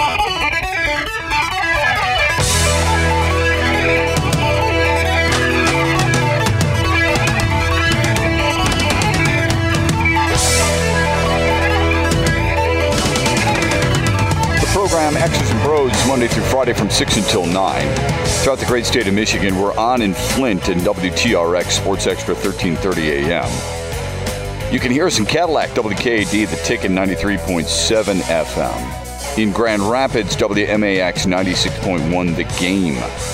Program X's and Bros Monday through Friday from 6 until 9. Throughout the great state of Michigan, we're on in Flint and WTRX Sports Extra 1330 AM. You can hear us in Cadillac, WKAD, The Ticket 93.7 FM. In Grand Rapids, WMAX 96.1, The Game.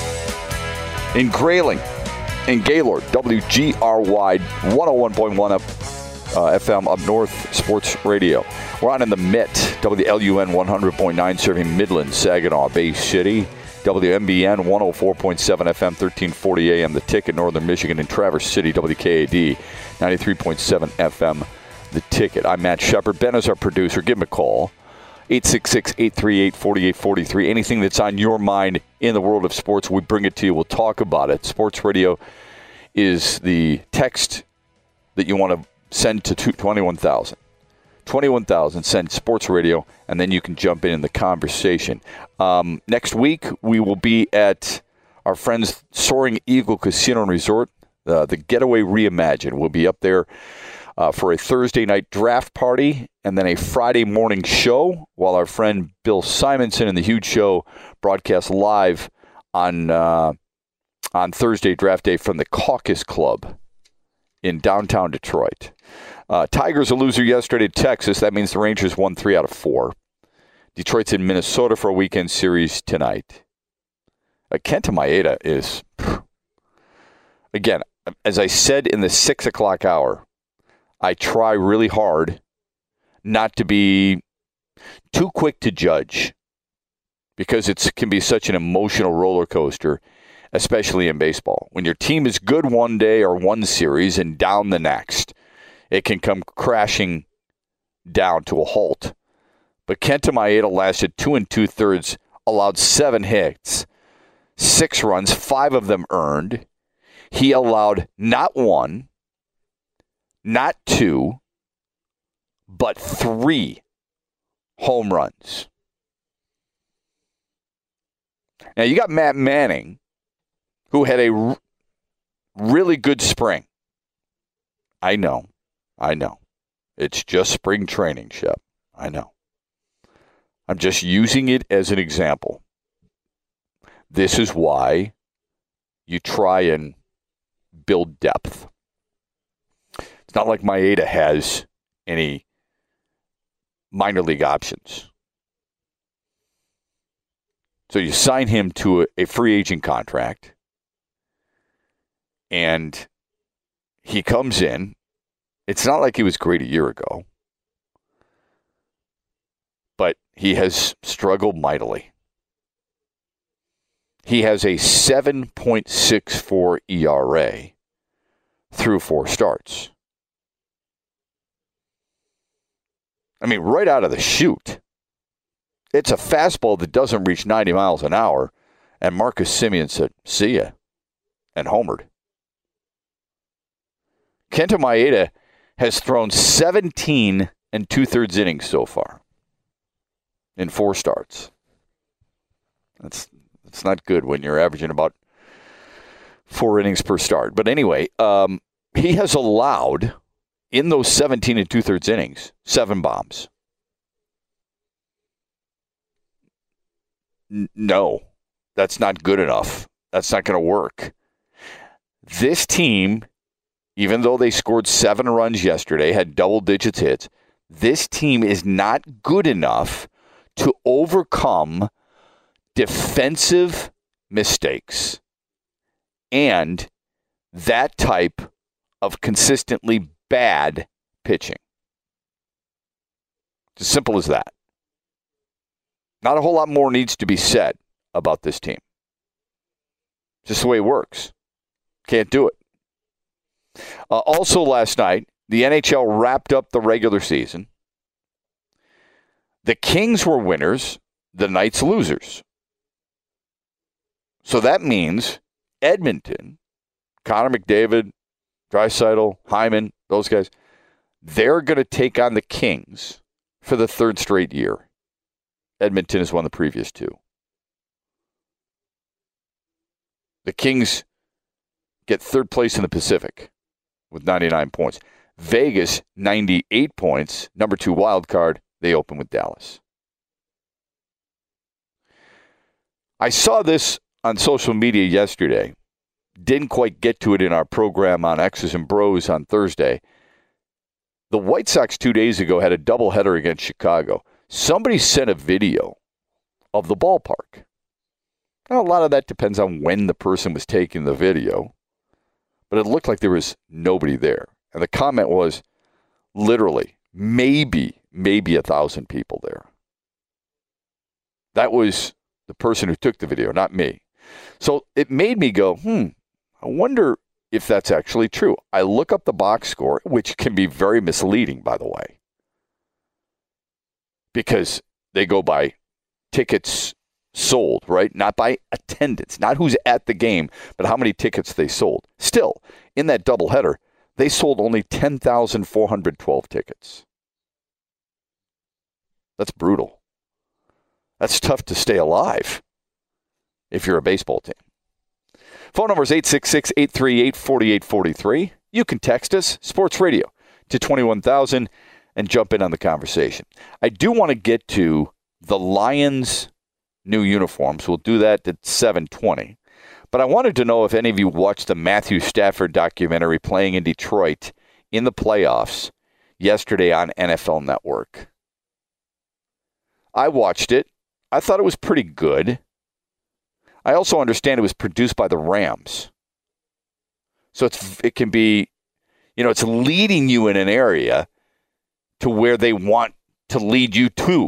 In Grayling and Gaylord, WGRY 101.1 FM up north, Sports Radio. We're on in the Mitt, WLUN 100.9, serving Midland, Saginaw, Bay City. WMBN 104.7 FM, 1340 AM, The Ticket, Northern Michigan, and Traverse City, WKAD 93.7 FM, The Ticket. I'm Matt Shepard. Ben is our producer. Give him a call. 866-838-4843. Anything that's on your mind in the world of sports, we bring it to you. We'll talk about it. Sports Radio is the text that you want to send to 21,000. 21,000, send Sports Radio, and then you can jump in the conversation. Next week, we will be at our friends Soaring Eagle Casino and Resort, the Getaway Reimagined. We'll be up there for a Thursday night draft party and then a Friday morning show, while our friend Bill Simonson and the Huge Show broadcast live on Thursday draft day from the Caucus Club in downtown Detroit. Tigers a loser yesterday to Texas. That means the Rangers won 3 out of 4. Detroit's in Minnesota for a weekend series tonight. Kenta Maeda is, again, as I said in the 6 o'clock hour, I try really hard not to be too quick to judge because it can be such an emotional roller coaster, especially in baseball. When your team is good one day or one series and down the next, it can come crashing down to a halt. But Kenta Maeda lasted 2 2/3, allowed 7 hits, 6 runs, 5 of them earned. He allowed not 1, not 2, but 3 home runs. Now, you got Matt Manning, who had a really good spring. I know. It's just spring training, Shep. I know. I'm just using it as an example. This is why you try and build depth. It's not like Maeda has any minor league options. So you sign him to a free agent contract, and he comes in. It's not like he was great a year ago, but he has struggled mightily. He has a 7.64 ERA through 4 starts. I mean, right out of the chute, it's a fastball that doesn't reach 90 miles an hour, and Marcus Semien said, "See ya," and homered. Kenta Maeda has thrown 17 2/3 innings so far in 4 starts. That's not good when you're averaging about 4 innings per start. But anyway, he has allowed, in those 17 2/3 innings, 7 bombs. No, that's not good enough. That's not going to work. This team, even though they scored 7 runs yesterday, had double-digit hits, this team is not good enough to overcome defensive mistakes and that type of consistently bad pitching. It's as simple as that. Not a whole lot more needs to be said about this team. Just the way it works. Can't do it. Also last night, the NHL wrapped up the regular season. The Kings were winners, the Knights losers. So that means Edmonton, Connor McDavid, Draisaitl, Hyman, those guys, they're going to take on the Kings for the 3rd straight year Edmonton has won the previous 2. The Kings get third place in the Pacific with 99 points. Vegas, 98 points. Number 2 wild card. They open with Dallas. I saw this on social media yesterday. Didn't quite get to it in our program on X's and Bros on Thursday. The White Sox 2 days ago had a doubleheader against Chicago. Somebody sent a video of the ballpark. Now, a lot of that depends on when the person was taking the video, but it looked like there was nobody there. And the comment was literally maybe 1,000 people there. That was the person who took the video, not me. So it made me go, I wonder if that's actually true. I look up the box score, which can be very misleading, by the way, because they go by tickets sold, right? Not by attendance, not who's at the game, but how many tickets they sold. Still, in that doubleheader, they sold only 10,412 tickets. That's brutal. That's tough to stay alive if you're a baseball team. Phone number is 866-838-4843. You can text us, Sports Radio, to 21,000 and jump in on the conversation. I do want to get to the Lions' new uniforms. We'll do that at 7:20. But I wanted to know if any of you watched the Matthew Stafford documentary playing in Detroit in the playoffs yesterday on NFL Network. I watched it. I thought it was pretty good. I also understand it was produced by the Rams. So it can be, it's leading you in an area to where they want to lead you to.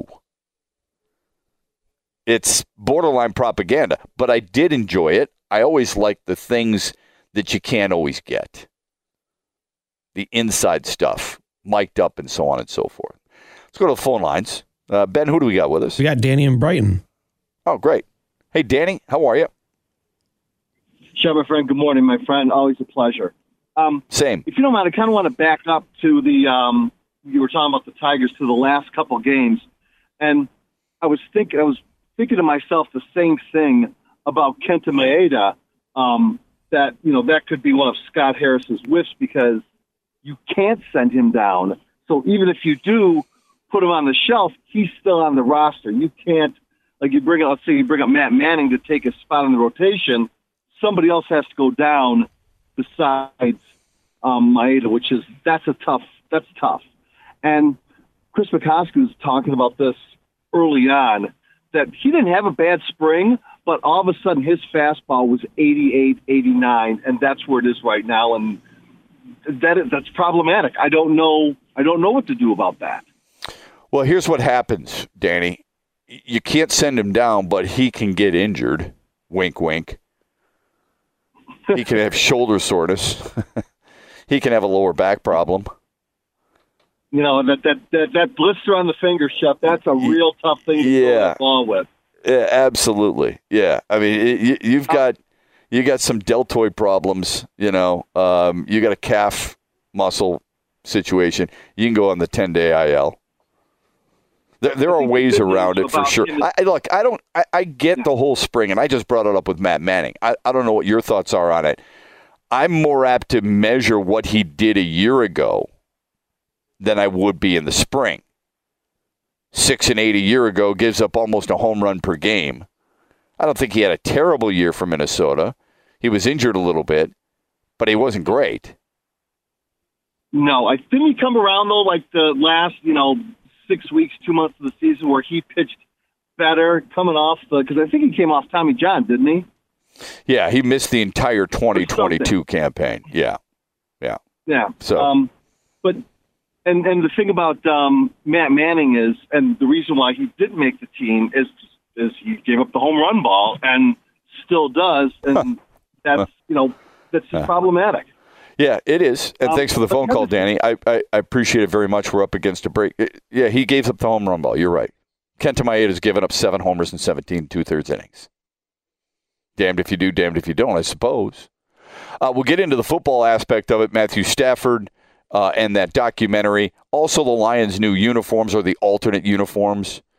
It's borderline propaganda, but I did enjoy it. I always like the things that you can't always get. The inside stuff, mic'd up and so on and so forth. Let's go to the phone lines. Ben, who do we got with us? We got Danny in Brighton. Oh, great. Hey, Danny, how are you? Sure, my friend. Good morning, my friend. Always a pleasure. Same. If you don't mind, I kind of want to back up to the, you were talking about the Tigers, to the last couple games. And I was thinking to myself the same thing about Kenta Maeda, that, that could be one of Scott Harris's whiffs because you can't send him down. So even if you do put him on the shelf, he's still on the roster. You can't, let's say you bring up Matt Manning to take a spot in the rotation, somebody else has to go down besides Maeda, that's tough. And Chris McCoskey was talking about this early on, that he didn't have a bad spring, but all of a sudden his fastball was 88, 89, and that's where it is right now, and that's problematic. I don't know what to do about that. Well, here's what happens, Danny. You can't send him down, but he can get injured. Wink, wink. He can have shoulder soreness. He can have a lower back problem. That blister on the finger, Shep, that's a real tough thing to go along with. Yeah, absolutely. Yeah. I mean, you've got some deltoid problems, you got a calf muscle situation. You can go on the 10-day IL. There are ways around it for sure. I get the whole spring, and I just brought it up with Matt Manning. I don't know what your thoughts are on it. I'm more apt to measure what he did a year ago than I would be in the spring. 6 and 8 a year ago, gives up almost a home run per game. I don't think he had a terrible year for Minnesota. He was injured a little bit, but he wasn't great. No, I think he come around, though, like the last, 6 weeks, 2 months of the season where he pitched better coming off because I think he came off Tommy John, didn't he? Yeah, he missed the entire 2022 campaign. Yeah. So, but and the thing about Matt Manning is, and the reason why he didn't make the team is he gave up the home run ball and still does, and that's problematic. Yeah, it is. And thanks for the phone call, Danny. I appreciate it very much. We're up against a break. Yeah, he gave up the home run ball. You're right. Kenta Maeda has given up 7 homers in 17 2/3 innings. Damned if you do, damned if you don't, I suppose. We'll get into the football aspect of it, Matthew Stafford, and that documentary. Also, the Lions' new uniforms or the alternate uniforms.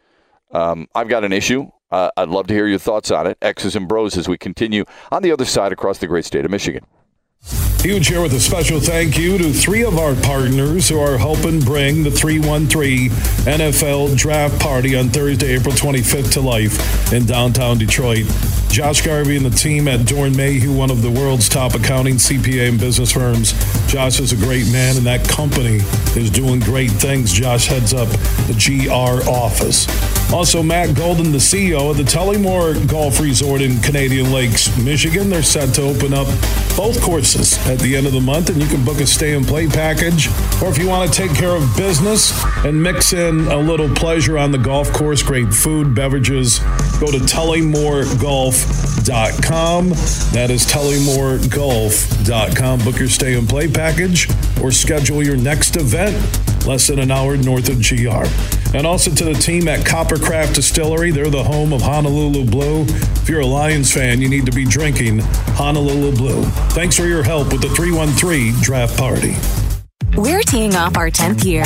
I've got an issue. I'd love to hear your thoughts on it. X's and Bros as we continue on the other side across the great state of Michigan. Huge here with a special thank you to 3 of our partners who are helping bring the 313 NFL Draft Party on Thursday, April 25th to life in downtown Detroit. Josh Garvey and the team at Dorn Mayhew, one of the world's top accounting, CPA, and business firms. Josh is a great man, and that company is doing great things. Josh heads up the GR office. Also, Matt Golden, the CEO of the Tullymore Golf Resort in Canadian Lakes, Michigan. They're set to open up both courses at the end of the month, and you can book a stay-and-play package. Or if you want to take care of business and mix in a little pleasure on the golf course, great food, beverages, go to TullymoreGolf.com. That is TullymoreGolf.com. Book your stay-and-play package or schedule your next event less than an hour north of GR. And also to the team at Coppercraft Distillery. They're the home of Honolulu Blue. If you're a Lions fan, you need to be drinking Honolulu Blue. Thanks for your help with the 313 Draft Party. We're teeing off our 10th year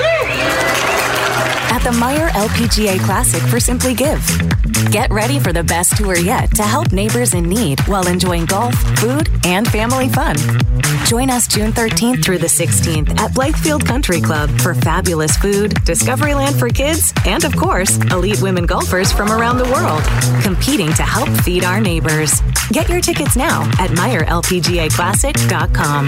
at the Meijer LPGA Classic for Simply Give. Get ready for the best tour yet to help neighbors in need while enjoying golf, food, and family fun. Join us June 13th through the 16th at Blythefield Country Club for fabulous food, Discoveryland for kids, and of course, elite women golfers from around the world, competing to help feed our neighbors. Get your tickets now at MeijerLPGAClassic.com.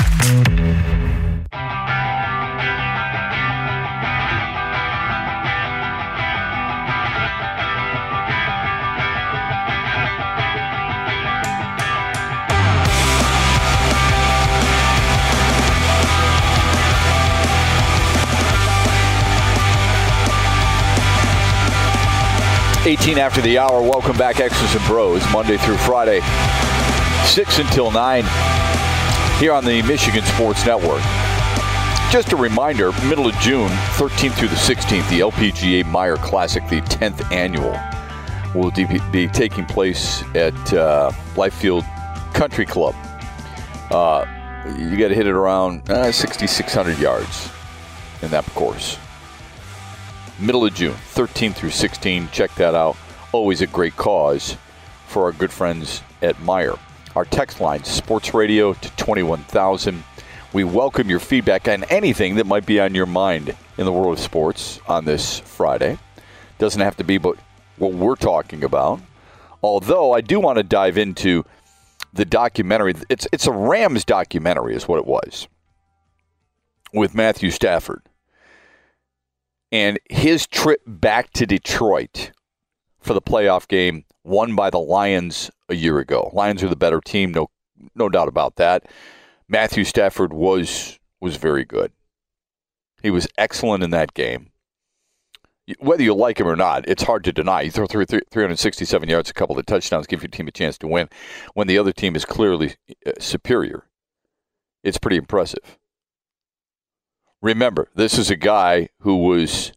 18 after the hour. Welcome back, X's and Bros, Monday through Friday, 6 until 9, here on the Michigan Sports Network. Just a reminder, middle of June, 13th through the 16th, the LPGA Meijer Classic, the 10th annual, will be taking place at Blythefield Country Club. You got to hit it around 6,600 yards in that course. Middle of June, 13th through 16. Check that out. Always a great cause for our good friends at Meijer. Our text line, Sports Radio to 21,000. We welcome your feedback on anything that might be on your mind in the world of sports on this Friday. Doesn't have to be but what we're talking about. Although I do want to dive into the documentary. It's a Rams documentary is what it was, with Matthew Stafford. And his trip back to Detroit for the playoff game won by the Lions a year ago. Lions are the better team, no doubt about that. Matthew Stafford was very good. He was excellent in that game. Whether you like him or not, it's hard to deny. You throw 367 yards, a couple of touchdowns, give your team a chance to win when the other team is clearly superior. It's pretty impressive. Remember, this is a guy who was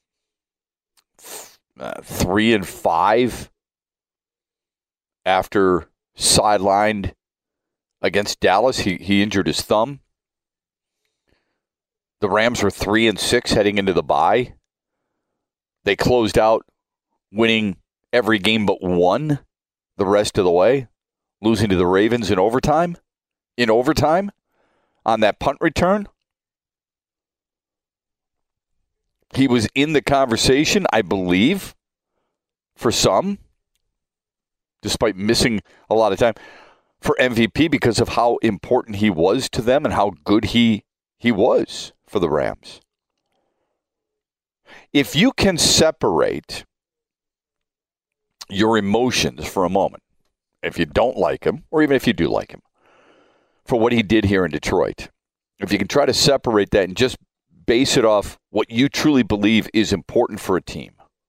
3-5 after sidelined against Dallas. He injured his thumb. The Rams were 3-6 heading into the bye. They closed out winning every game but one the rest of the way, losing to the Ravens in overtime. On that punt return. He was in the conversation, I believe, for some, despite missing a lot of time, for MVP because of how important he was to them and how good he was for the Rams. If you can separate your emotions for a moment, if you don't like him, or even if you do like him, for what he did here in Detroit, if you can try to separate that and just base it off what you truly believe is important for a team,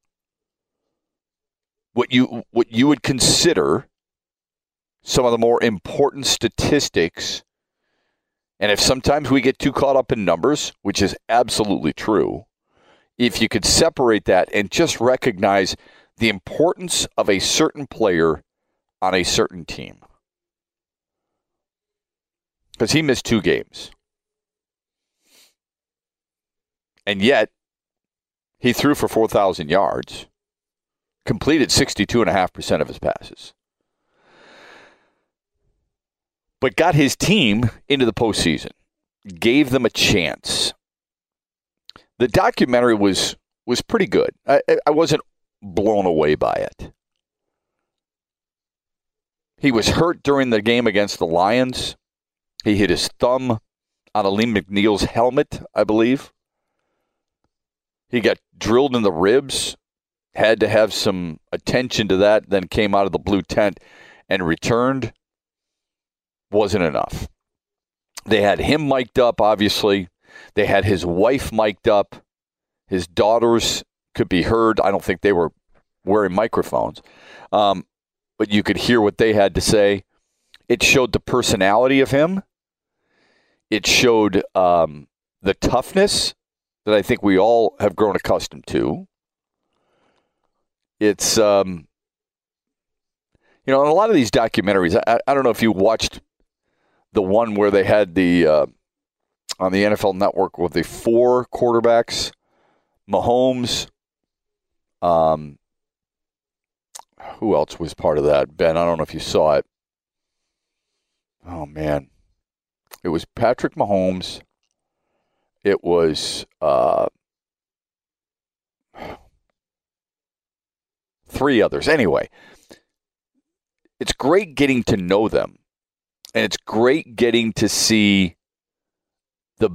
what you would consider some of the more important statistics. And if sometimes we get too caught up in numbers, which is absolutely true, if you could separate that and just recognize the importance of a certain player on a certain team. Because he missed 2 games. And yet, he threw for 4,000 yards completed 62.5% of his passes. But got his team into the postseason, gave them a chance. The documentary was pretty good. I wasn't blown away by it. He was hurt during the game against the Lions. He hit his thumb on Aleem McNeil's helmet, I believe. He got drilled in the ribs, had to have some attention to that, then came out of the blue tent and returned. Wasn't enough. They had him mic'd up, obviously. They had his wife mic'd up. His daughters could be heard. I don't think they were wearing microphones. But you could hear what they had to say. It showed the personality of him. It showed the toughness that I think we all have grown accustomed to. It's, in a lot of these documentaries, I don't know if you watched the one where they had the, on the NFL Network with the 4 quarterbacks, Mahomes, who else was part of that? Ben, I don't know if you saw it. Oh, man. It was Patrick Mahomes. It was 3 others. Anyway, it's great getting to know them. And it's great getting to see the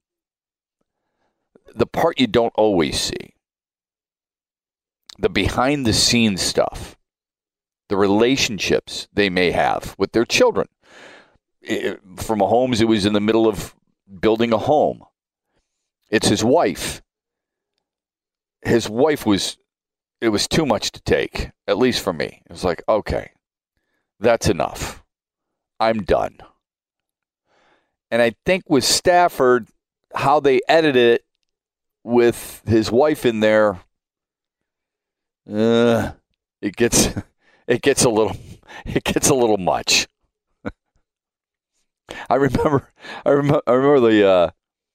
part you don't always see. The behind-the-scenes stuff. The relationships they may have with their children. For Mahomes, it was in the middle of building a home. It's his wife. His wife it was too much to take, at least for me. It was like, okay, that's enough. I'm done. And I think with Stafford, how they edited it with his wife in there, it gets a little much. I remember the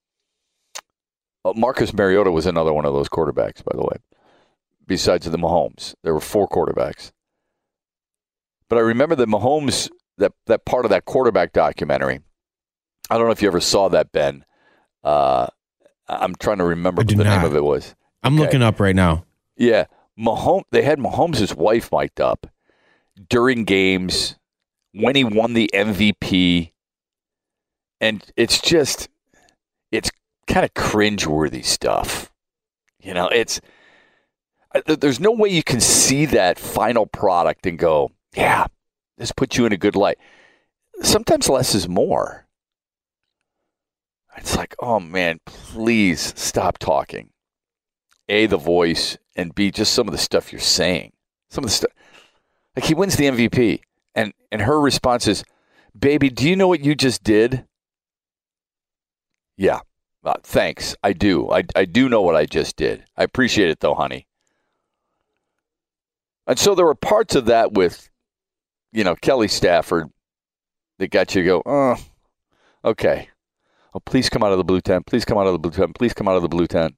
Marcus Mariota was another one of those quarterbacks, by the way. Besides the Mahomes, there were 4 quarterbacks. But I remember the Mahomes, that part of that quarterback documentary. I don't know if you ever saw that, Ben. I'm trying to remember what the name of it was. I'm looking up right now. Yeah, they had Mahomes' wife mic'd up during games when he won the MVP. And it's kind of cringeworthy stuff. There's no way you can see that final product and go, yeah, this puts you in a good light. Sometimes less is more. It's like, oh man, please stop talking. A, the voice, and B, just some of the stuff you're saying. Some of the stuff. Like he wins the MVP, and her response is, baby, do you know what you just did? Yeah, thanks. I do. I do know what I just did. I appreciate it, though, honey. And so there were parts of that with, Kelly Stafford that got you to go, oh, okay. Oh, please come out of the blue tent. Please come out of the blue tent. Please come out of the blue tent.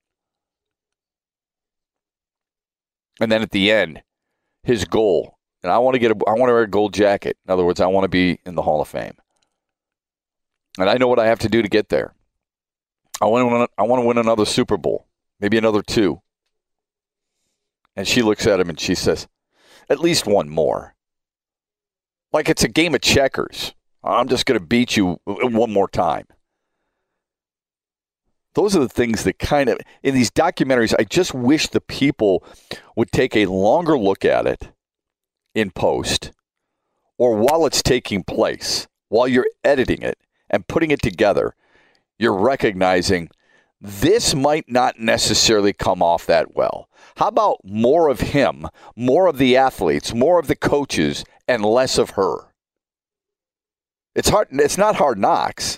And then at the end, his goal, and I want to wear a gold jacket. In other words, I want to be in the Hall of Fame. And I know what I have to do to get there. I want to win another Super Bowl, maybe another 2. And she looks at him and she says, at least one more. Like it's a game of checkers. I'm just going to beat you one more time. Those are the things that kind of, in these documentaries, I just wish the people would take a longer look at it in post or while it's taking place, while you're editing it and putting it together. You're recognizing this might not necessarily come off that well. How about more of him, more of the athletes, more of the coaches, and less of her? It's hard. It's not Hard Knocks.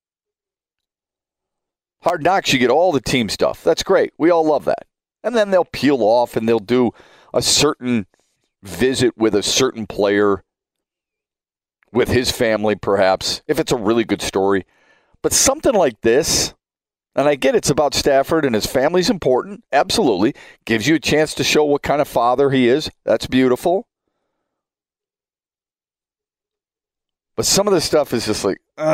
Hard Knocks, you get all the team stuff. That's great. We all love that. And then they'll peel off and they'll do a certain visit with a certain player, with his family perhaps, if it's a really good story. But something like this, And I get it's about Stafford and his family's important. Absolutely. Gives you a chance to show what kind of father he is. That's beautiful. But some of this stuff is just like,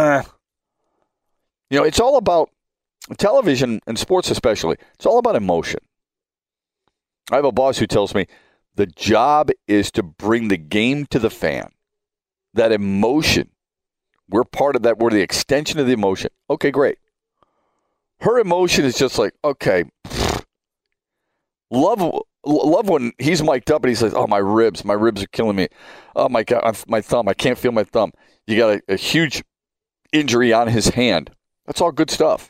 it's all about television and sports especially. It's all about emotion. I have a boss who tells me the job is to bring the game to the fan. That emotion. We're part of that. We're the extension of the emotion. Okay, great. Her emotion is just like, okay, love when he's mic'd up and he says, oh, my ribs are killing me. Oh, my God, my thumb, I can't feel my thumb. You got a huge injury on his hand. That's all good stuff.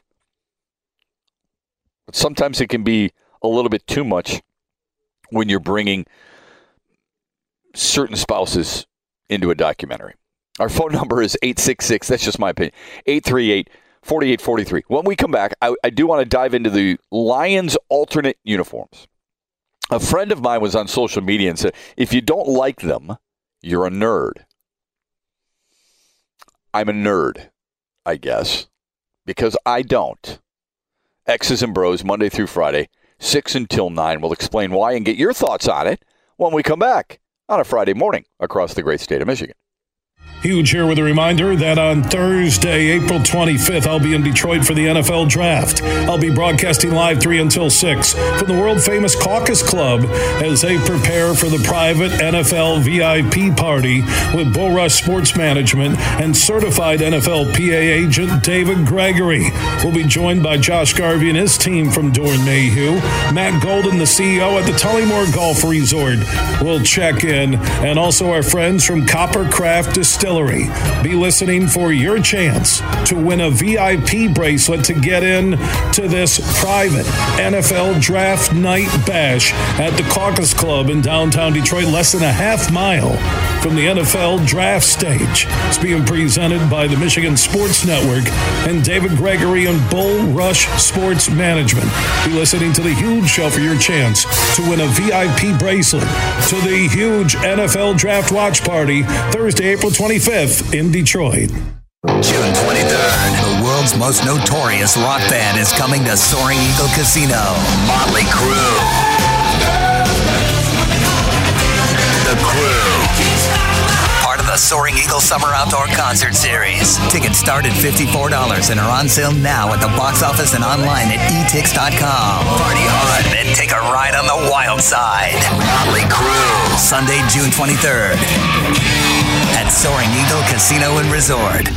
But sometimes it can be a little bit too much when you're bringing certain spouses into a documentary. Our phone number is 866, that's just my opinion, 838-4843. When we come back, I do want to dive into the Lions alternate uniforms. A friend of mine was on social media and said, if you don't like them, you're a nerd. I'm a nerd, I guess, because I don't. X's and Bros, Monday through Friday, 6 until 9. We'll explain why and get your thoughts on it when we come back on a Friday morning across the great state of Michigan. Huge here with a reminder that on Thursday, April 25th, I'll be in Detroit for the NFL Draft. I'll be broadcasting live 3 until 6 from the world-famous Caucus Club as they prepare for the private NFL VIP party with Bull Rush Sports Management and certified NFL PA agent David Gregory. We'll be joined by Josh Garvey and his team from Doran Mayhew. Matt Golden, the CEO at the Tullymore Golf Resort, will check in, and also our friends from Coppercraft Distillery. Be listening for your chance to win a VIP bracelet to get in to this private NFL Draft Night Bash at the Caucus Club in downtown Detroit, less than a half mile from the NFL Draft Stage. It's being presented by the Michigan Sports Network and David Gregory and Bull Rush Sports Management. Be listening to the Huge Show for your chance to win a VIP bracelet to the huge NFL Draft Watch Party Thursday, April 25th in Detroit. June 23rd, the world's most notorious rock band is coming to Soaring Eagle Casino. Motley Crue. The Crew. Part of the Soaring Eagle Summer Outdoor Concert Series. Tickets start at $54 and are on sale now at the box office and online at etix.com. Party hard, then take a ride on the wild side. Motley Crue. Sunday, June 23rd. At Soaring Eagle Casino and Resort.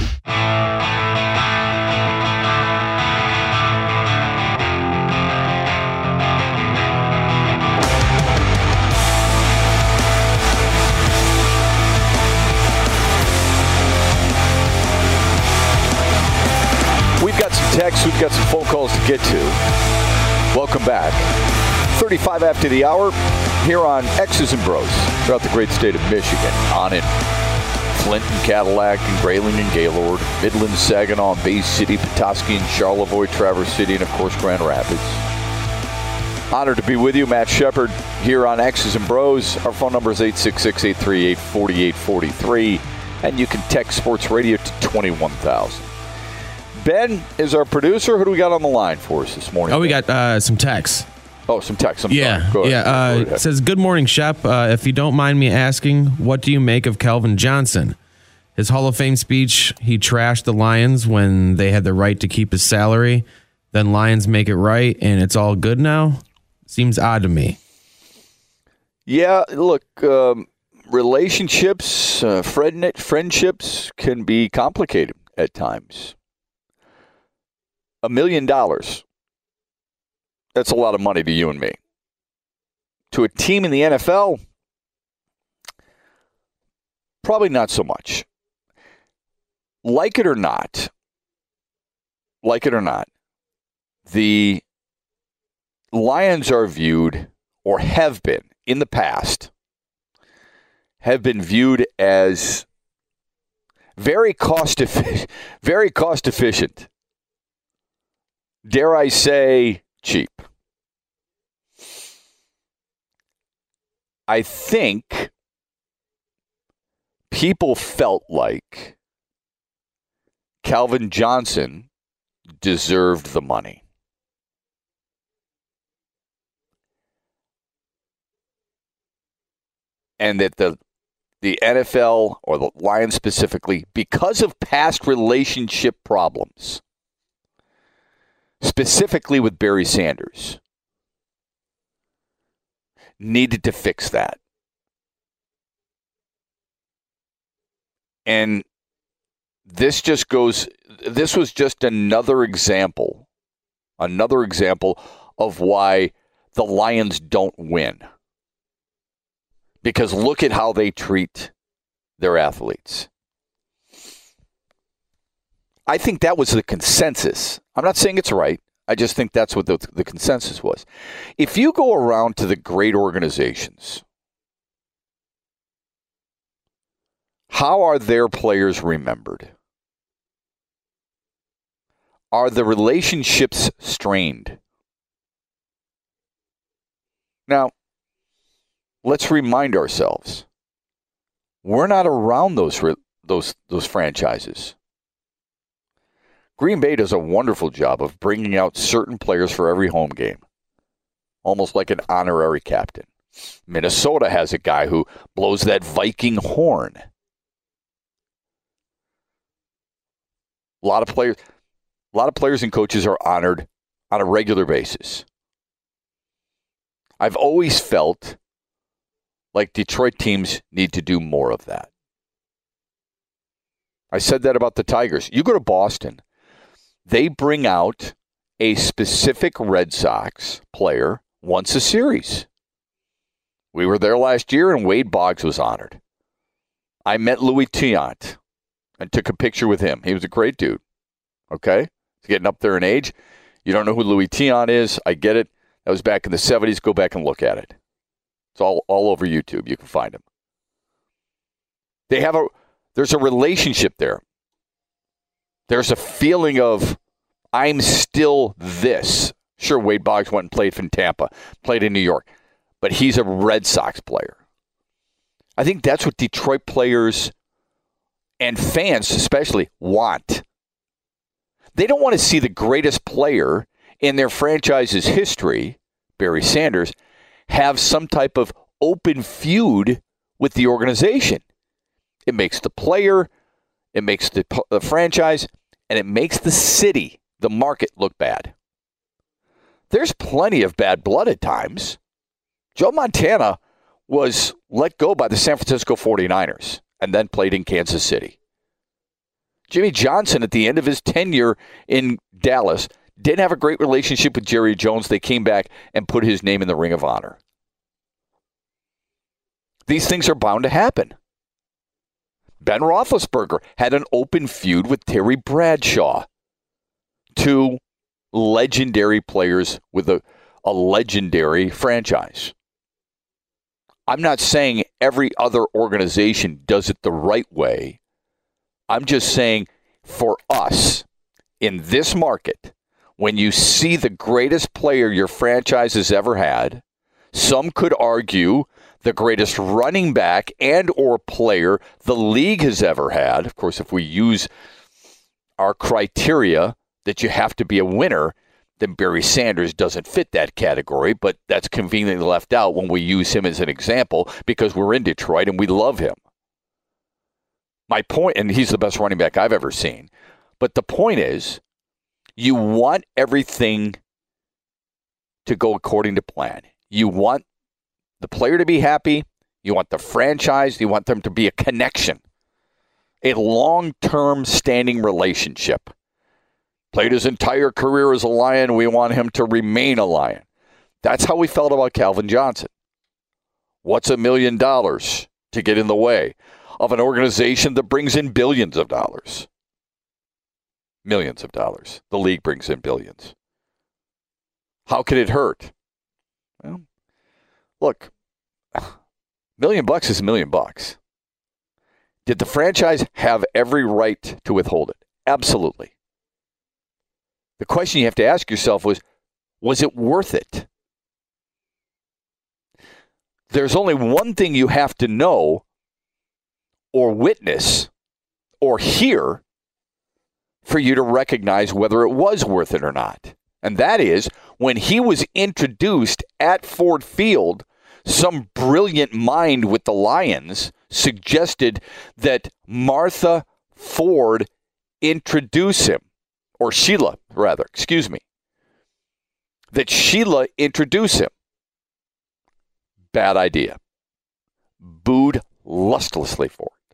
We've got some texts, we've got some phone calls to get to. Welcome back. 35 after the hour here on X's and Bros throughout the great state of Michigan. On in Flint and Cadillac and Grayling and Gaylord, Midland, Saginaw, Bay City, Petoskey and Charlevoix, Traverse City, and of course Grand Rapids. Honored to be with you, Matt Shepard, here on X's and Bros. Our phone number is 866-838-4843, and you can text Sports Radio to 21,000. Ben is our producer. Who do we got on the line for us this morning? Oh, we got some texts. Oh, some text. Sorry. Go ahead. It says, good morning, Shep. If you don't mind me asking, what do you make of Calvin Johnson? His Hall of Fame speech, he trashed the Lions when they had the right to keep his salary. Then Lions make it right, and it's all good now? Seems odd to me. Yeah, look, relationships, friendships can be complicated at times. $1 million. That's a lot of money to you and me. To a team in the NFL, probably not so much. Like it or not, the Lions are viewed, or have been in the past, have been viewed as very cost efficient. Dare I say, cheap. I think people felt like Calvin Johnson deserved the money. And that the NFL, or the Lions specifically, because of past relationship problems, specifically with Barry Sanders, needed to fix that. And this was just another example of why the Lions don't win. Because look at how they treat their athletes. I think that was the consensus. I'm not saying it's right. I just think that's what the consensus was. If you go around to the great organizations, how are their players remembered? Are the relationships strained? Now, let's remind ourselves, we're not around those franchises. Green Bay does a wonderful job of bringing out certain players for every home game, almost like an honorary captain. Minnesota has a guy who blows that Viking horn. A lot of players and coaches are honored on a regular basis. I've always felt like Detroit teams need to do more of that. I said that about the Tigers. You go to Boston, they bring out a specific Red Sox player once a series. We were there last year, and Wade Boggs was honored. I met Louis Tiant and took a picture with him. He was a great dude. Okay? He's getting up there in age. You don't know who Louis Tiant is. I get it. That was back in the 70s. Go back and look at it. It's all over YouTube. You can find him. There's a relationship there. There's a feeling of, I'm still this. Sure, Wade Boggs went and played in Tampa, played in New York, but he's a Red Sox player. I think that's what Detroit players and fans especially want. They don't want to see the greatest player in their franchise's history, Barry Sanders, have some type of open feud with the organization. It makes the player, it makes the franchise, and it makes the city, the market, look bad. There's plenty of bad blood at times. Joe Montana was let go by the San Francisco 49ers and then played in Kansas City. Jimmy Johnson, at the end of his tenure in Dallas, didn't have a great relationship with Jerry Jones. They came back and put his name in the Ring of Honor. These things are bound to happen. Ben Roethlisberger had an open feud with Terry Bradshaw, two legendary players with a legendary franchise. I'm not saying every other organization does it the right way. I'm just saying for us, in this market, when you see the greatest player your franchise has ever had, some could argue the greatest running back and or player the league has ever had. Of course, if we use our criteria that you have to be a winner, then Barry Sanders doesn't fit that category, but that's conveniently left out when we use him as an example because we're in Detroit and we love him. My point, and he's the best running back I've ever seen, but the point is, you want everything to go according to plan. You want the player to be happy. You want the franchise. You want them to be a connection, a long-term standing relationship. Played his entire career as a Lion. We want him to remain a Lion. That's how we felt about Calvin Johnson. What's $1 million to get in the way of an organization that brings in billions of dollars? Millions of dollars. The league brings in billions. How could it hurt? Well, look, $1 million is $1 million. Did the franchise have every right to withhold it? Absolutely. The question you have to ask yourself was it worth it? There's only one thing you have to know or witness or hear for you to recognize whether it was worth it or not. And that is, when he was introduced at Ford Field, some brilliant mind with the Lions suggested that Martha Ford introduce him, or Sheila, rather, excuse me, that Sheila introduce him. Bad idea. Booed lustlessly for it.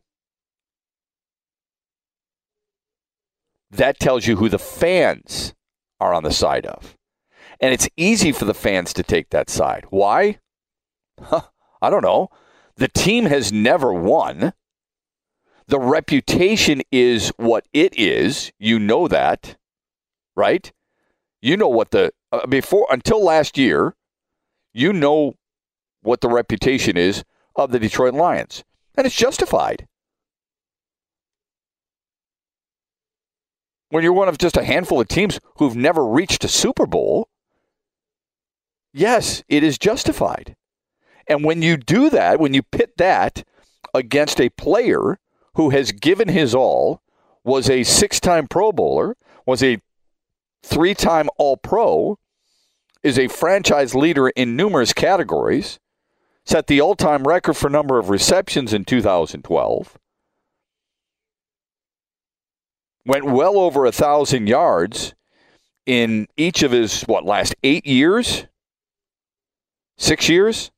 That tells you who the fans are on the side of. And it's easy for the fans to take that side. Why? I don't know. The team has never won. The reputation is what it is. You know that, right? You know what until last year, you know what the reputation is of the Detroit Lions. And it's justified. When you're one of just a handful of teams who've never reached a Super Bowl, yes, it is justified. And when you do that, when you pit that against a player who has given his all, was a 6-time Pro Bowler, was a 3-time All-Pro, is a franchise leader in numerous categories, set the all-time record for number of receptions in 2012, went well over 1,000 yards in each of his, last 8 years? 6 years?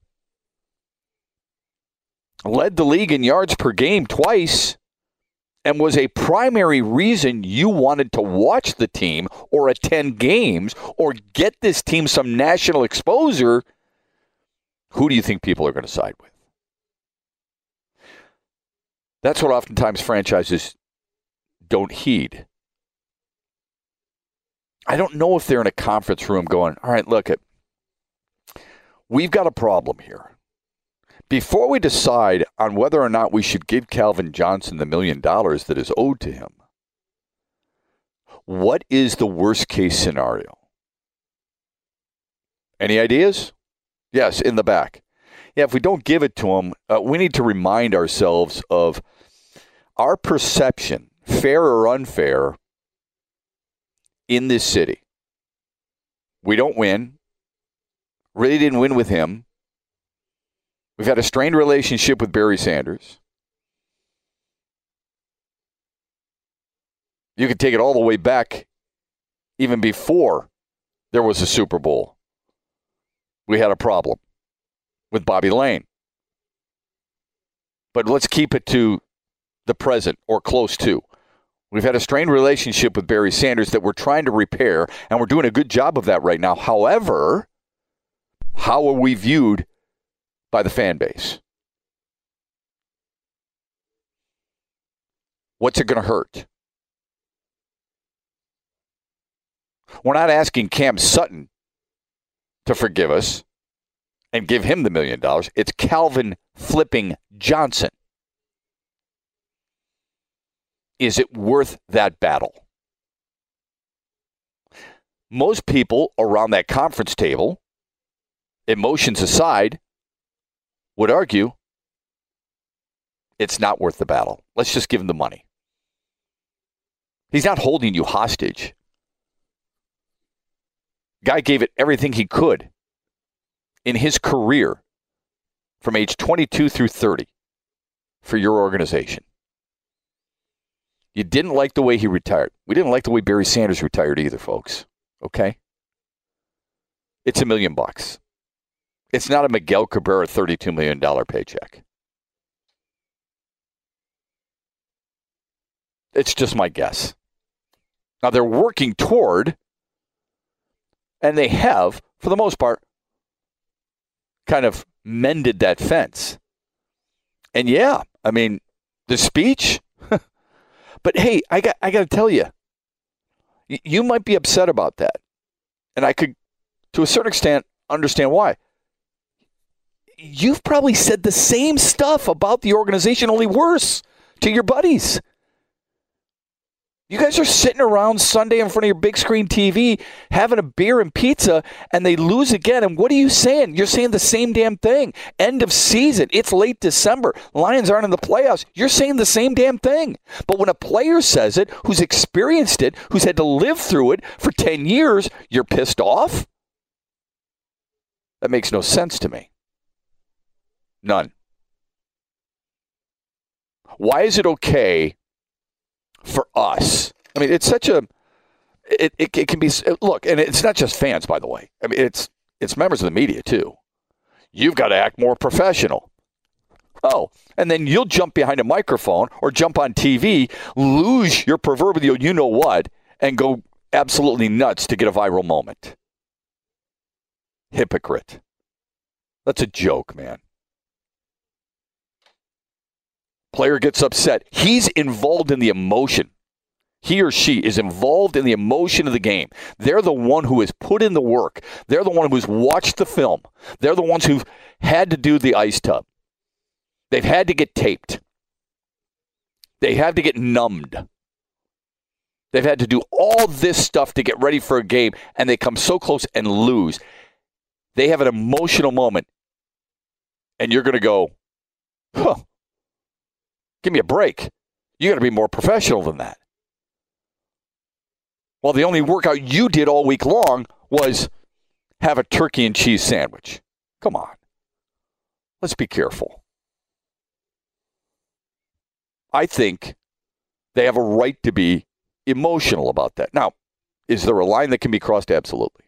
Led the league in yards per game twice, and was a primary reason you wanted to watch the team or attend games or get this team some national exposure. Who do you think people are going to side with? That's what oftentimes franchises don't heed. I don't know if they're in a conference room going, all right, look, we've got a problem here. Before we decide on whether or not we should give Calvin Johnson the $1 million that is owed to him, what is the worst case scenario? Any ideas? Yes, in the back. Yeah, if we don't give it to him, we need to remind ourselves of our perception, fair or unfair, in this city. We don't win. Really didn't win with him. We've had a strained relationship with Barry Sanders. You could take it all the way back, even before there was a Super Bowl. We had a problem with Bobby Lane. But let's keep it to the present, or close to. We've had a strained relationship with Barry Sanders that we're trying to repair, and we're doing a good job of that right now. However, how are we viewed by the fan base? What's it going to hurt? We're not asking Cam Sutton to forgive us and give him the $1 million. It's Calvin flipping Johnson. Is it worth that battle? Most people around that conference table, emotions aside, would argue it's not worth the battle. Let's just give him the money. He's not holding you hostage. Guy gave it everything he could in his career from age 22 through 30 for your organization. You didn't like the way he retired. We didn't like the way Barry Sanders retired either, folks. Okay? It's $1 million. It's not a Miguel Cabrera $32 million paycheck. It's just my guess. Now, they're working toward, and they have, for the most part, kind of mended that fence. And yeah, I mean, the speech, but hey, I got to tell you, you might be upset about that. And I could, to a certain extent, understand why. You've probably said the same stuff about the organization, only worse, to your buddies. You guys are sitting around Sunday in front of your big screen TV having a beer and pizza, and they lose again. And what are you saying? You're saying the same damn thing. End of season. It's late December. Lions aren't in the playoffs. You're saying the same damn thing. But when a player says it, who's experienced it, who's had to live through it for 10 years, you're pissed off? That makes no sense to me. None. Why is it okay for us? I mean, it's such a, it can be, look, and it's not just fans, by the way. I mean, it's members of the media, too. You've got to act more professional. Oh, and then you'll jump behind a microphone or jump on TV, lose your proverbial you-know-what, and go absolutely nuts to get a viral moment. Hypocrite. That's a joke, man. Player gets upset. He's involved in the emotion. He or she is involved in the emotion of the game. They're the one who has put in the work. They're the one who's watched the film. They're the ones who've had to do the ice tub. They've had to get taped. They have to get numbed. They've had to do all this stuff to get ready for a game, and they come so close and lose. They have an emotional moment, and you're going to go, huh. Give me a break. You got to be more professional than that. Well, the only workout you did all week long was have a turkey and cheese sandwich. Come on. Let's be careful. I think they have a right to be emotional about that. Now, is there a line that can be crossed? Absolutely.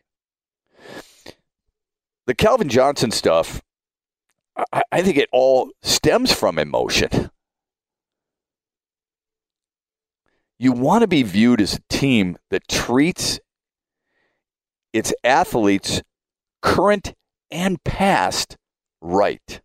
The Calvin Johnson stuff, I think it all stems from emotion. You want to be viewed as a team that treats its athletes, current and past, right.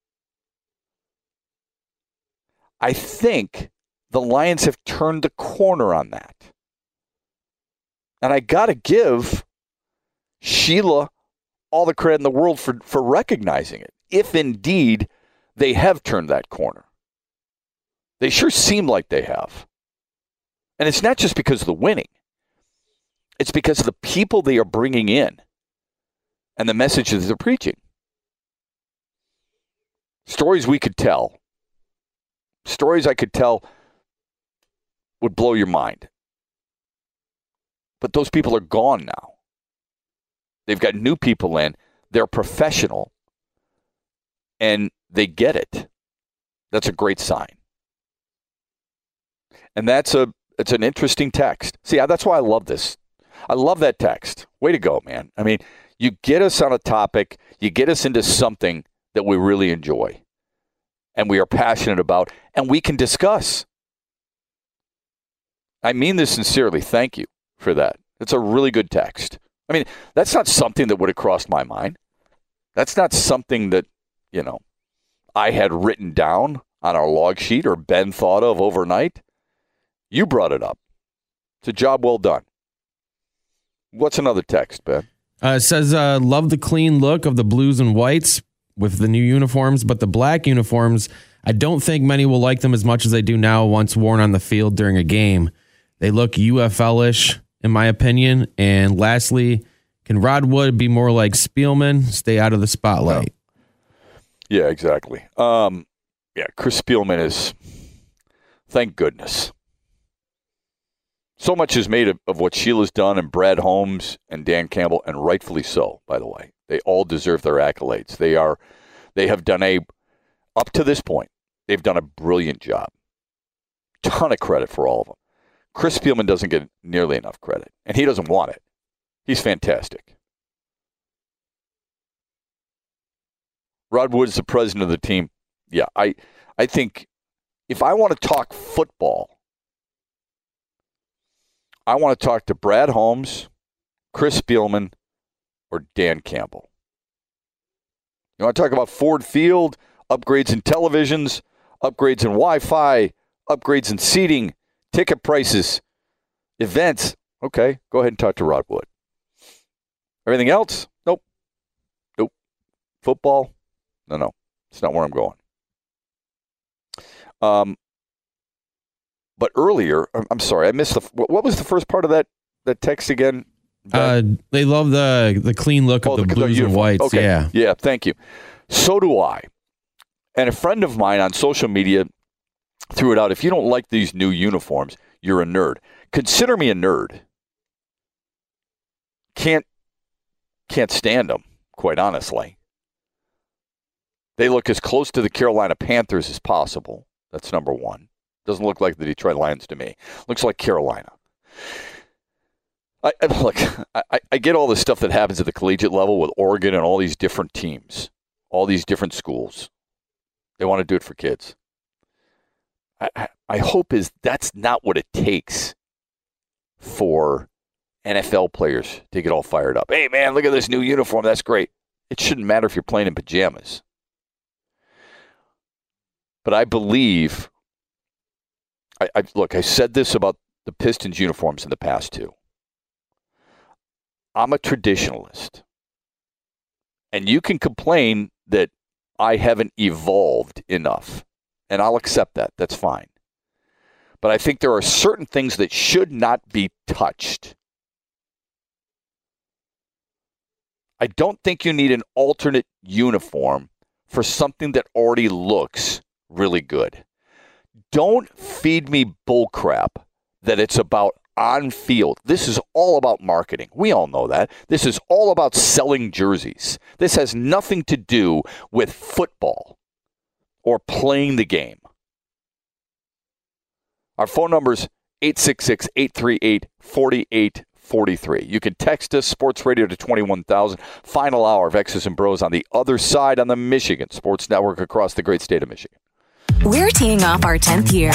I think the Lions have turned the corner on that. And I got to give Sheila all the credit in the world for recognizing it, if indeed they have turned that corner. They sure seem like they have. And it's not just because of the winning. It's because of the people they are bringing in and the messages they're preaching. Stories we could tell. Stories I could tell would blow your mind. But those people are gone now. They've got new people in. They're professional. And they get it. That's a great sign. And it's an interesting text. See, that's why I love this. I love that text. Way to go, man. I mean, you get us on a topic, you get us into something that we really enjoy and we are passionate about and we can discuss. I mean this sincerely. Thank you for that. It's a really good text. I mean, that's not something that would have crossed my mind. That's not something that, I had written down on our log sheet or Ben thought of overnight. You brought it up. It's a job well done. What's another text, Ben? It says, love the clean look of the blues and whites with the new uniforms, but the black uniforms, I don't think many will like them as much as they do now once worn on the field during a game. They look UFL-ish, in my opinion. And lastly, can Rod Wood be more like Spielman, stay out of the spotlight? Yeah, exactly. Chris Spielman is, thank goodness. So much is made of what Sheila's done and Brad Holmes and Dan Campbell, and rightfully so, by the way. They all deserve their accolades. They have done up to this point, they've done a brilliant job. Ton of credit for all of them. Chris Spielman doesn't get nearly enough credit, and he doesn't want it. He's fantastic. Rod Wood's the president of the team. Yeah, I think if I want to talk football, I want to talk to Brad Holmes, Chris Spielman, or Dan Campbell. You want to talk about Ford Field, upgrades in televisions, upgrades in Wi-Fi, upgrades in seating, ticket prices, events. Okay, go ahead and talk to Rod Wood. Everything else? Nope. Football? No. It's not where I'm going. But earlier, I'm sorry, I missed what was the first part of that text again? They love the clean look of the blues and whites. Okay. Yeah, thank you. So do I. And a friend of mine on social media threw it out. If you don't like these new uniforms, you're a nerd. Consider me a nerd. Can't stand them, quite honestly. They look as close to the Carolina Panthers as possible. That's number one. Doesn't look like the Detroit Lions to me. Looks like Carolina. I get all the stuff that happens at the collegiate level with Oregon and all these different teams, all these different schools. They want to do it for kids. I hope that's not what it takes for NFL players to get all fired up. Hey, man, look at this new uniform. That's great. It shouldn't matter if you're playing in pajamas. But I believe, I said this about the Pistons uniforms in the past too. I'm a traditionalist. And you can complain that I haven't evolved enough. And I'll accept that. That's fine. But I think there are certain things that should not be touched. I don't think you need an alternate uniform for something that already looks really good. Don't feed me bullcrap that it's about on field. This is all about marketing. We all know that. This is all about selling jerseys. This has nothing to do with football or playing the game. Our phone number is 866-838-4843. You can text us, Sports Radio, to 21,000. Final hour of X's and Bros on the other side on the Michigan Sports Network across the great state of Michigan. We're teeing off our 10th year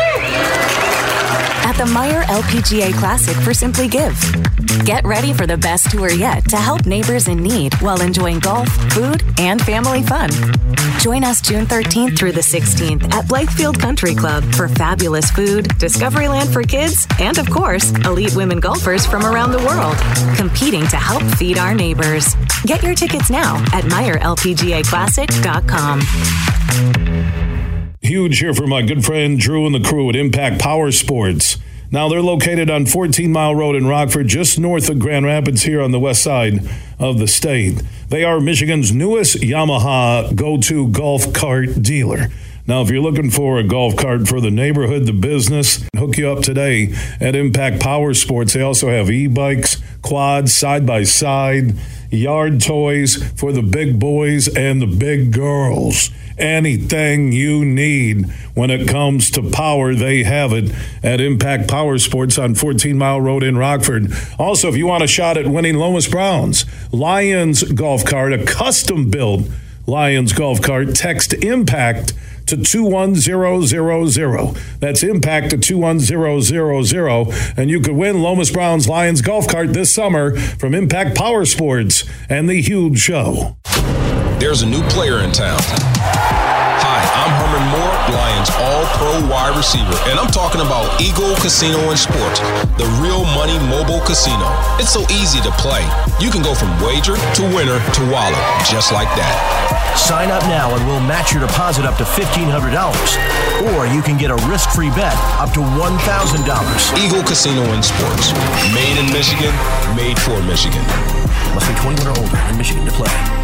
at the Meijer LPGA Classic for Simply Give. Get ready for the best tour yet to help neighbors in need while enjoying golf, food, and family fun. Join us June 13th through the 16th at Blythefield Country Club for fabulous food, Discoveryland for kids, and of course, elite women golfers from around the world, competing to help feed our neighbors. Get your tickets now at MeijerLPGAClassic.com. Huge here for my good friend Drew and the crew at Impact Power Sports. Now, they're located on 14 Mile Road in Rockford, just north of Grand Rapids here on the west side of the state. They are Michigan's newest Yamaha go-to golf cart dealer. Now, if you're looking for a golf cart for the neighborhood, the business, hook you up today at Impact Power Sports. They also have e-bikes, quads, side-by-side, yard toys for the big boys and the big girls. Anything you need when it comes to power, they have it at Impact Power Sports on 14 Mile Road in Rockford. Also, if you want a shot at winning Lomas Brown's Lions golf cart, a custom-built Lions golf cart, text IMPACT to 21000. That's IMPACT to 21000. And you could win Lomas Brown's Lions golf cart this summer from Impact Power Sports and The Huge Show. There's a new player in town. Hi, I'm Herman Moore, Lions All-Pro wide receiver, and I'm talking about Eagle Casino and Sports, the real money mobile casino. It's so easy to play. You can go from wager to winner to wallet, just like that. Sign up now and we'll match your deposit up to $1,500. Or you can get a risk-free bet up to $1,000. Eagle Casino and Sports. Made in Michigan, made for Michigan. Must be 21 or older in Michigan to play.